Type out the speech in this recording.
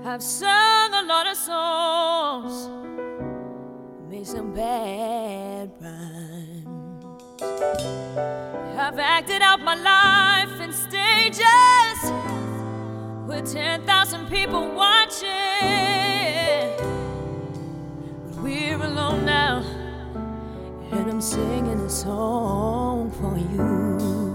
I've sung a lot of songs, made some bad rhymes. I've acted out my life in stages with 10,000 people watching. But we're alone now, and I'm singing a song for you.